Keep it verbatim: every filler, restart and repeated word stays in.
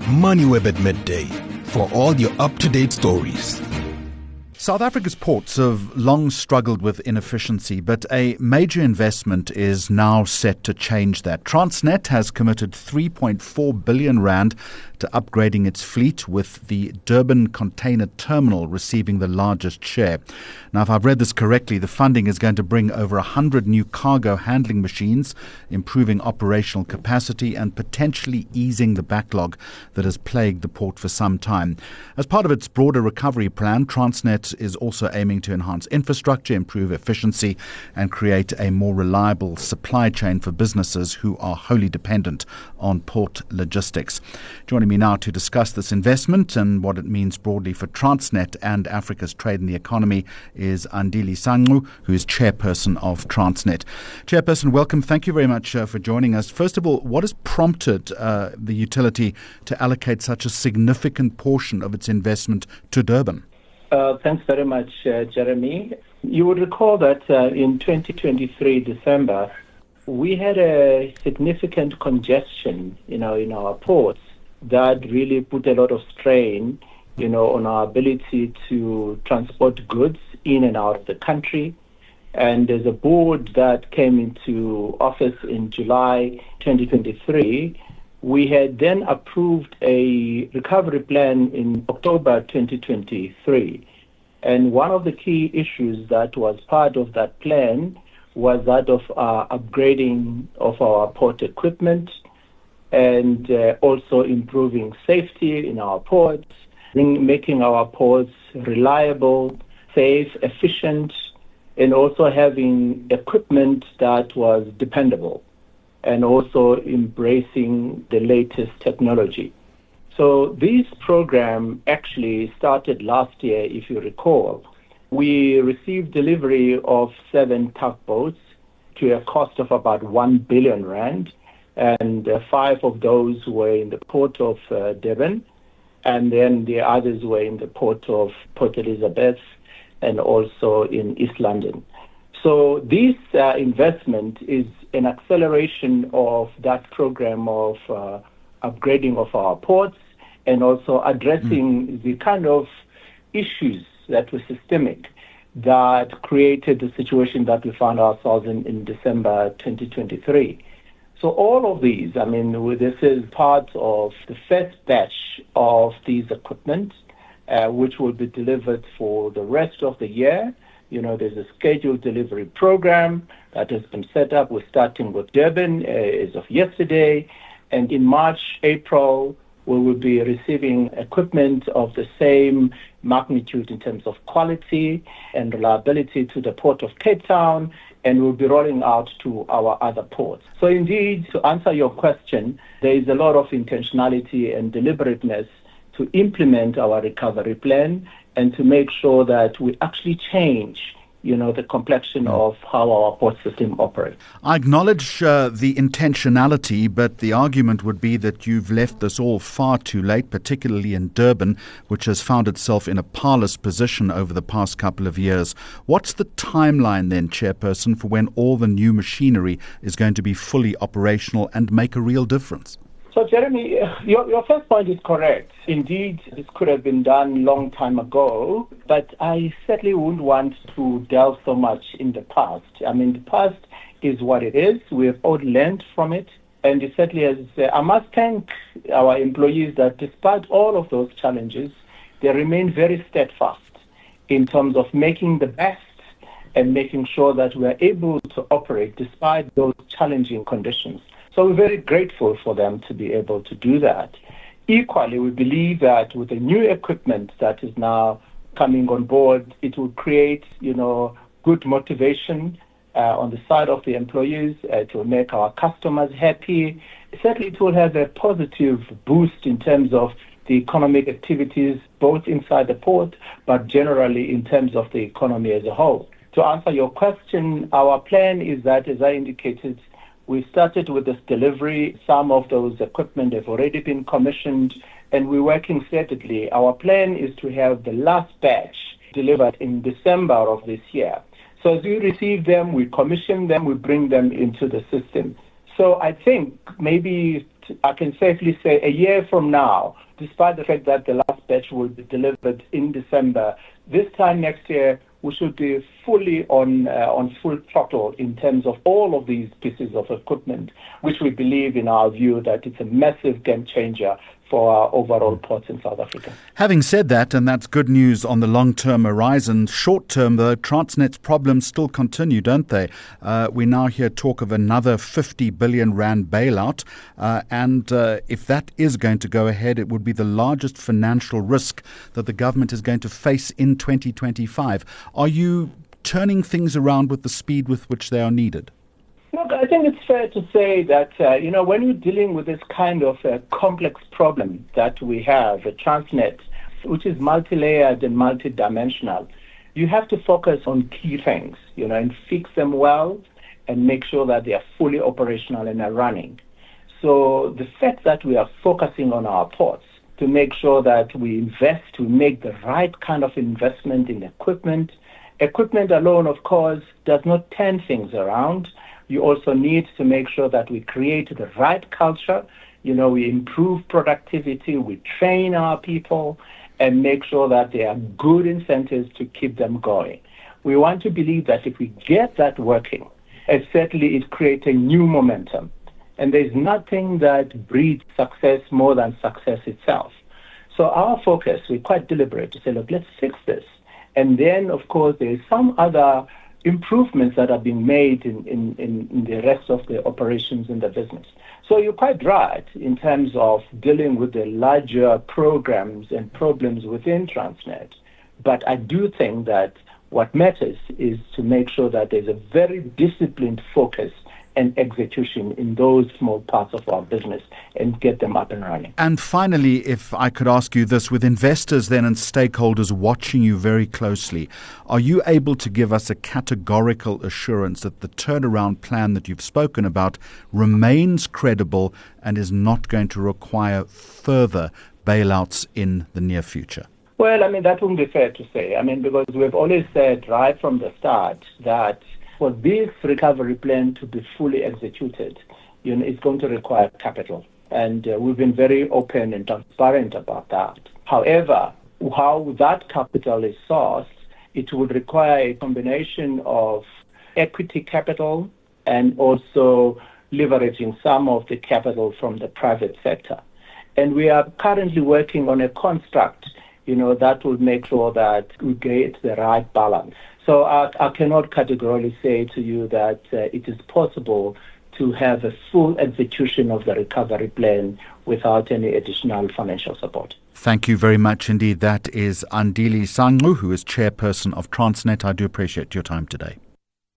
MoneyWeb at midday for all your up-to-date stories. South Africa's ports have long struggled with inefficiency, but a major investment is now set to change that. Transnet has committed three point four billion rand to upgrading its fleet, with the Durban Container Terminal receiving the largest share. Now, if I've read this correctly, the funding is going to bring over one hundred new cargo handling machines, improving operational capacity and potentially easing the backlog that has plagued the port for some time. As part of its broader recovery plan, Transnet is also aiming to enhance infrastructure, improve efficiency and create a more reliable supply chain for businesses who are wholly dependent on port logistics. Joining me now to discuss this investment and what it means broadly for Transnet and Africa's trade and the economy is Andile Sanqu, who is chairperson of Transnet. Chairperson, welcome. Thank you very much uh, for joining us. First of all, what has prompted uh, the utility to allocate such a significant portion of its investment to Durban? Uh, thanks very much, uh, Jeremy. You would recall that uh, in twenty twenty-three, December, we had a significant congestion, you know, in our ports that really put a lot of strain, you know, on our ability to transport goods in and out of the country. And there's a board that came into office in July twenty twenty-three. We had then approved a recovery plan in October twenty twenty-three. And one of the key issues that was part of that plan was that of uh, upgrading of our port equipment and uh, also improving safety in our ports, making our ports reliable, safe, efficient, and also having equipment that was dependable, and also embracing the laytest technology. So this program actually started last year, if you recall. We received delivery of seven tugboats to a cost of about one billion rand, and uh, five of those were in the port of uh, Durban, and then the others were in the port of Port Elizabeth and also in East London. So this uh, investment is an acceleration of that program of uh, upgrading of our ports and also addressing mm. the kind of issues that were systemic that created the situation that we found ourselves in in December twenty twenty-three. So all of these, I mean, this is part of the first batch of these equipment, uh, which will be delivered for the rest of the year. You know, there's a scheduled delivery program that has been set up. We're starting with Durban uh, as of yesterday. And in March, April, we will be receiving equipment of the same magnitude in terms of quality and reliability to the Port of Cape Town, and we'll be rolling out to our other ports. So indeed, to answer your question, there is a lot of intentionality and deliberateness to implement our recovery plan and to make sure that we actually change, you know, the complexion of how our port system operates. I acknowledge uh, the intentionality, but the argument would be that you've left this all far too late, particularly in Durban, which has found itself in a parlous position over the past couple of years. What's the timeline then, Chairperson, for when all the new machinery is going to be fully operational and make a real difference? So, Jeremy, your, your first point is correct. Indeed, this could have been done a long time ago, but I certainly wouldn't want to delve so much in the past. I mean, the past is what it is. We have all learned from it. And it certainly has, uh, I must thank our employees that despite all of those challenges, they remain very steadfast in terms of making the best and making sure that we are able to operate despite those challenging conditions. So we're very grateful for them to be able to do that. Equally, we believe that with the new equipment that is now coming on board, it will create, you know, good motivation uh, on the side of the employees. Uh, it will make our customers happy. Certainly, it will have a positive boost in terms of the economic activities, both inside the port, but generally in terms of the economy as a whole. To answer your question, our plan is that, as I indicated, we started with this delivery. Some of those equipment have already been commissioned, and we're working steadily. Our plan is to have the last batch delivered in December of this year. So as we receive them, we commission them, we bring them into the system. So I think maybe I can safely say a year from now, despite the fact that the last batch will be delivered in December, this time next year, we should be fully on uh, on full throttle in terms of all of these pieces of equipment, which we believe, in our view, that it's a massive game changer for our overall ports in South Africa. Having said that, and that's good news on the long-term horizon, short-term, though, Transnet's problems still continue, don't they? Uh, we now hear talk of another fifty billion rand bailout, uh, and uh, if that is going to go ahead, it would be the largest financial risk that the government is going to face in twenty twenty-five. Are you turning things around with the speed with which they are needed? Look, I think it's fair to say that, uh, you know, when you're dealing with this kind of uh, complex problem that we have at Transnet, which is multi-layered and multi-dimensional, you have to focus on key things, you know, and fix them well and make sure that they are fully operational and are running. So the fact that we are focusing on our ports to make sure that we invest, to make the right kind of investment in equipment. Equipment alone, of course, does not turn things around. You also need to make sure that we create the right culture. You know, we improve productivity, we train our people, and make sure that there are good incentives to keep them going. We want to believe that if we get that working, it certainly is creating new momentum. And there's nothing that breeds success more than success itself. So our focus, we're quite deliberate to say, look, let's fix this. And then, of course, there's some other improvements that are being made in, in, in the rest of the operations in the business. So you're quite right in terms of dealing with the larger programs and problems within Transnet. But I do think that what matters is to make sure that there's a very disciplined focus and execution in those small parts of our business and get them up and running. And finally, if I could ask you this, with investors then and stakeholders watching you very closely, are you able to give us a categorical assurance that the turnaround plan that you've spoken about remains credible and is not going to require further bailouts in the near future? Well, I mean, that wouldn't be fair to say. I mean, because we've always said right from the start that for this recovery plan to be fully executed, you know, it's going to require capital. And uh, we've been very open and transparent about that. However, how that capital is sourced, it would require a combination of equity capital and also leveraging some of the capital from the private sector. And we are currently working on a construct, you know, that will make sure that we get the right balance. So I, I cannot categorically say to you that uh, it is possible to have a full execution of the recovery plan without any additional financial support. Thank you very much indeed. That is Andile Sanqu, who is chairperson of Transnet. I do appreciate your time today.